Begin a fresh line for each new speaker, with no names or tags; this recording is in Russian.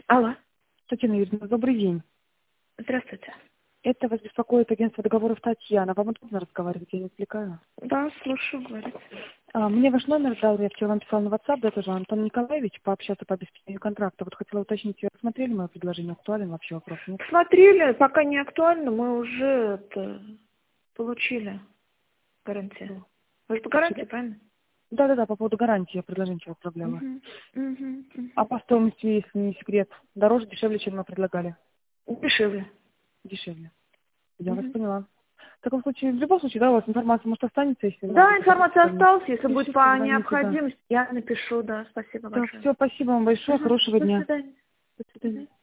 Алло.
Татьяна Юрьевна, добрый день.
Здравствуйте.
Это вас беспокоит агентство договоров Татьяна. Вам удобно разговаривать? Я не отвлекаю.
Да, слушаю, говорите.
Мне ваш номер дал, я вчера вам писала на WhatsApp, да, тоже Антон Николаевич, пообщаться по обеспечению контракта. Вот хотела уточнить, смотрели мое предложение, актуален вообще вопрос, нет?
Смотрели, пока не актуально, мы уже получили гарантию. Вы же по гарантии, правильно?
Да, по поводу гарантии я предложение вчера отправляла.
Угу.
А по стоимости, если не секрет, дороже, дешевле, чем мы предлагали?
Дешевле.
Дешевле. Я вас
Мгм.
поняла. В таком случае, в любом случае, да, у вас информация может останется, если
Да,
надо.
информация осталась, если будет
Пишите,
по
звоните, да.
необходимости, я напишу, да, спасибо
Так,
большое.
все, спасибо вам большое,
Мгм.
хорошего
До
дня.
свидания.
До свидания.